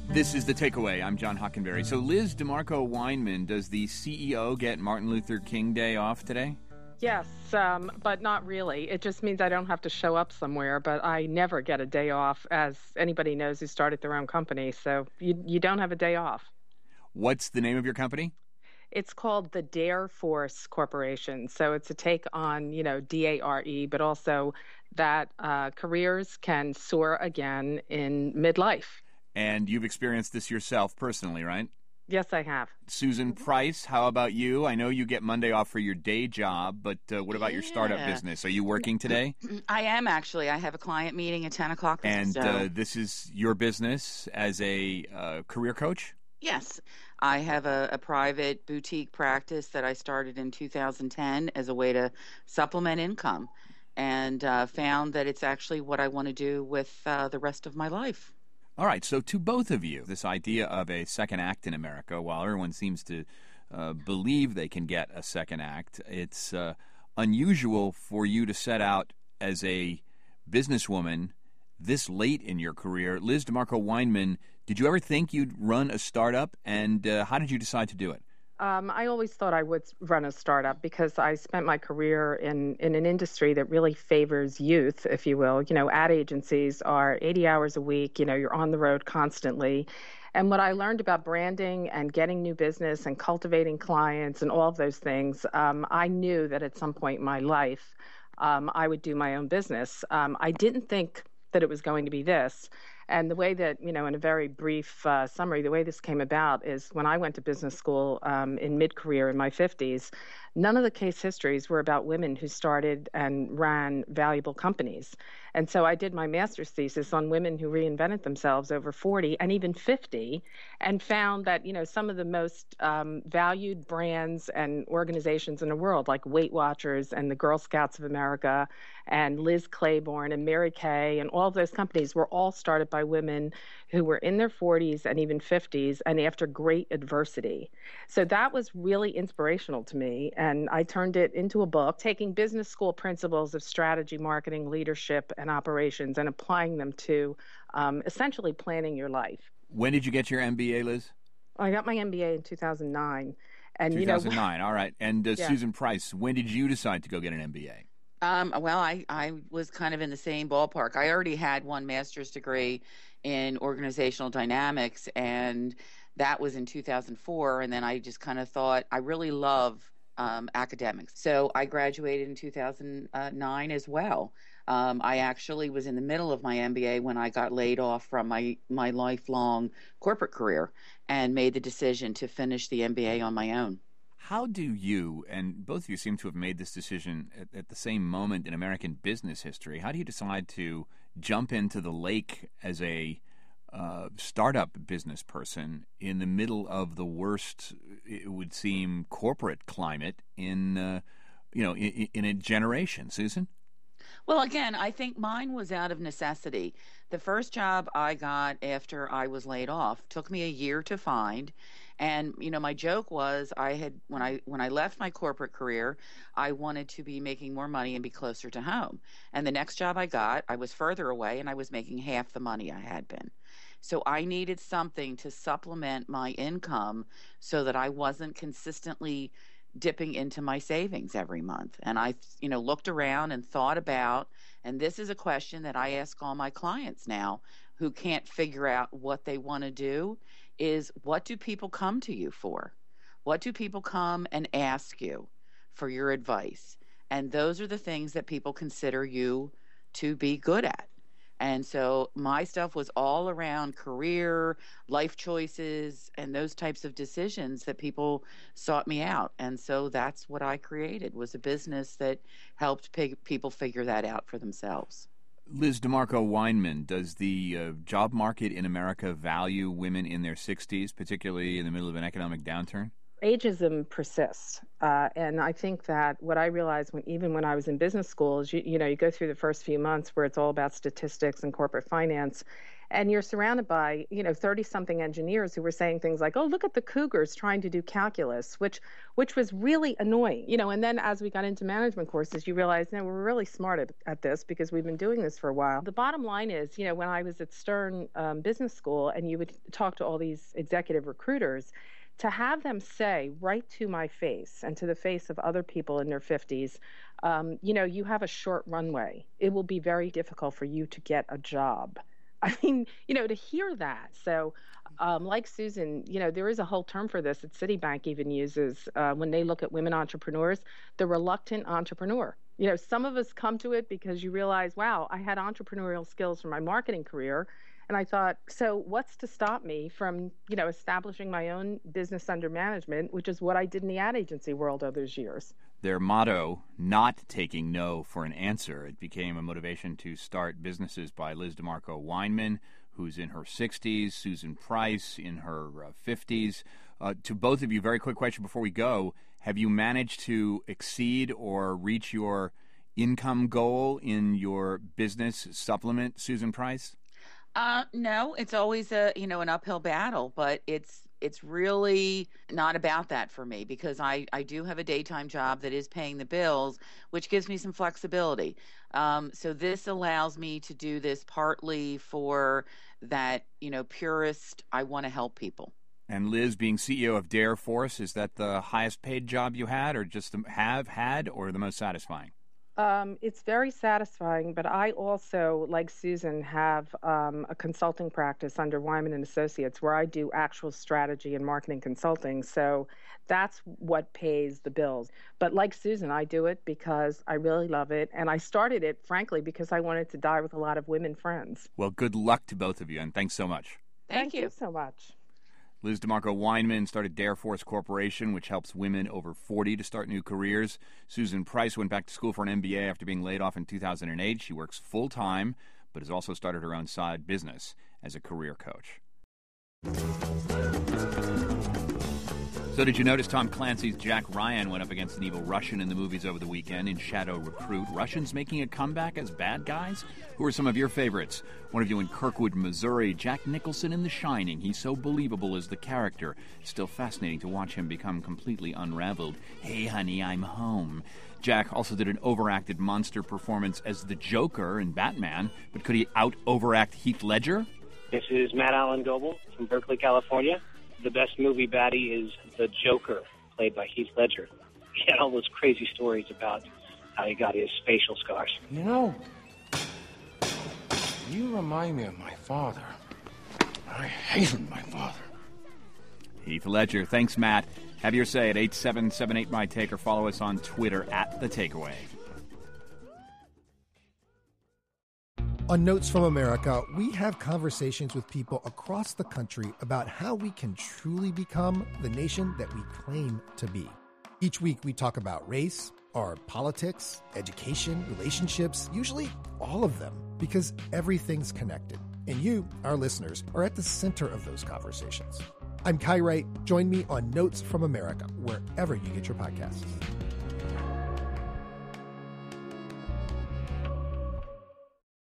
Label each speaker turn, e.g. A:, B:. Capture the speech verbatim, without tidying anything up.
A: This is The Takeaway. I'm John Hockenberry. So Liz DeMarco Weinman, does the C E O get Martin Luther King Day off today?
B: Yes, um, but not really. It just means I don't have to show up somewhere, but I never get a day off, as anybody knows who started their own company. So you, you don't have a day off.
A: What's the name of your company?
B: It's called the Dare Force Corporation. So it's a take on, you know, D A R E, but also that uh, careers can soar again in midlife.
A: And you've experienced this yourself personally, right?
B: Yes, I have.
A: Susan Price, how about you? I know you get Monday off for your day job, but uh, what about
C: yeah.
A: your startup business? Are you working today?
C: I am, actually. I have a client meeting at ten o'clock.
A: And
C: so.
A: uh, this is your business as a uh, career coach?
C: Yes. I have a, a private boutique practice that I started in two thousand ten as a way to supplement income, and uh, found that it's actually what I want to do with uh, the rest of my life.
A: All right, so to both of you, this idea of a second act in America, while everyone seems to uh, believe they can get a second act, it's uh, unusual for you to set out as a businesswoman this late in your career. Liz DeMarco Weinman, did you ever think you'd run a startup, and uh, how did you decide to do it?
B: Um, I always thought I would run a startup because I spent my career in, in an industry that really favors youth, if you will. You know, ad agencies are eighty hours a week. You know, you're on the road constantly. And what I learned about branding and getting new business and cultivating clients and all of those things, um, I knew that at some point in my life, um, I would do my own business. Um, I didn't think that it was going to be this. And the way that, you know, in a very brief uh, summary, the way this came about is when I went to business school um, in mid-career in my fifties, none of the case histories were about women who started and ran valuable companies. And so I did my master's thesis on women who reinvented themselves over forty and even fifty, and found that, you know, some of the most um, valued brands and organizations in the world, like Weight Watchers and the Girl Scouts of America and Liz Claiborne and Mary Kay and all of those companies, were all started by women who were in their forties and even fifties and after great adversity. So that was really inspirational to me. And I turned it into a book, taking business school principles of strategy, marketing, leadership, and operations and applying them to um, essentially planning your life.
A: When did you get your M B A, Liz?
B: I got my M B A in two thousand nine. And,
A: two thousand nine,
B: you know,
A: all right. And uh,
B: yeah.
A: Susan Price, when did you decide to go get an M B A?
C: Um, well, I, I was kind of in the same ballpark. I already had one master's degree in organizational dynamics, and that was in two thousand four. And then I just kind of thought, I really love um, academics. So I graduated in two thousand nine as well. Um, I actually was in the middle of my M B A when I got laid off from my, my lifelong corporate career and made the decision to finish the M B A on my own.
A: How do you, and both of you seem to have made this decision at, at the same moment in American business history, how do you decide to jump into the lake as a uh, startup business person in the middle of the worst, it would seem, corporate climate in, uh, you know, in, in a generation? Susan?
C: Well, again, I think mine was out of necessity. The first job I got after I was laid off took me a year to find. And, you know, my joke was I had when I when I left my corporate career, I wanted to be making more money and be closer to home. And the next job I got, I was further away and I was making half the money I had been. So I needed something to supplement my income so that I wasn't consistently dipping into my savings every month. And I, you know, looked around and thought about, and this is a question that I ask all my clients now who can't figure out what they want to do, is what do people come to you for? What do people come and ask you for your advice? And those are the things that people consider you to be good at. And so my stuff was all around career, life choices, and those types of decisions that people sought me out. And so that's what I created, was a business that helped pe- people figure that out for themselves.
A: Liz DeMarco Weinman, does the uh, job market in America value women in their sixties, particularly in the middle of an economic downturn?
B: Ageism persists. Uh, and I think that what I realized when, even when I was in business school, is you, you know, you go through the first few months where it's all about statistics and corporate finance, and you're surrounded by, you know, thirty-something engineers who were saying things like, oh, look at the cougars trying to do calculus, which which was really annoying. You know, and then as we got into management courses, you realize, no, we're really smart at, at this because we've been doing this for a while. The bottom line is, you know, when I was at Stern um, Business School and you would talk to all these executive recruiters, to have them say right to my face and to the face of other people in their fifties, um, you know, you have a short runway. It will be very difficult for you to get a job. I mean, you know, to hear that. So um, like Susan, you know, there is a whole term for this that Citibank even uses uh, when they look at women entrepreneurs, the reluctant entrepreneur. You know, some of us come to it because you realize, wow, I had entrepreneurial skills from my marketing career. And I thought, so what's to stop me from, you know, establishing my own business under management, which is what I did in the ad agency world all those years.
A: Their motto, not taking no for an answer, it became a motivation to start businesses by Liz DeMarco Weinman, who's in her sixties, Susan Price in her uh, fifties. Uh, to both of you, very quick question before we go. Have you managed to exceed or reach your income goal in your business supplement, Susan Price?
C: Uh, no, it's always a, you know, an uphill battle, but it's, it's really not about that for me because I, I do have a daytime job that is paying the bills, which gives me some flexibility. Um, so this allows me to do this partly for that, you know, purist, I want to help people.
A: And Liz, being C E O of Dare Force, is that the highest paid job you had or just the, have had or the most satisfying?
B: Um, it's very satisfying, but I also, like Susan, have um, a consulting practice under Wyman and Associates where I do actual strategy and marketing consulting. So that's what pays the bills. But like Susan, I do it because I really love it. And I started it, frankly, because I wanted to die with a lot of women friends.
A: Well, good luck to both of you, and thanks so much.
C: Thank,
B: Thank
C: you.
B: you so much.
A: Liz DeMarco Weinman started Dare Force Corporation, which helps women over forty to start new careers. Susan Price went back to school for an M B A after being laid off in two thousand eight. She works full-time, but has also started her own side business as a career coach. So did you notice Tom Clancy's Jack Ryan went up against an evil Russian in the movies over the weekend in Shadow Recruit? Russians making a comeback as bad guys? Who are some of your favorites? One of you in Kirkwood, Missouri, Jack Nicholson in The Shining. He's so believable as the character. Still fascinating to watch him become completely unraveled. Hey, honey, I'm home. Jack also did an overacted monster performance as the Joker in Batman, but could he out-overact Heath Ledger?
D: This is Matt Allen Goebel from Berkeley, California. The best movie baddie is the Joker, played by Heath Ledger. He had all those crazy stories about how he got his facial scars.
E: You know, you remind me of my father. I hated my father.
A: Heath Ledger. Thanks, Matt. Have your say at eight seven seven eight my take or follow us on Twitter at The Takeaway.
F: On Notes from America, we have conversations with people across the country about how we can truly become the nation that we claim to be. Each week, we talk about race, our politics, education, relationships, usually all of them, because everything's connected. And you, our listeners, are at the center of those conversations. I'm Kai Wright. Join me on Notes from America, wherever you get your podcasts.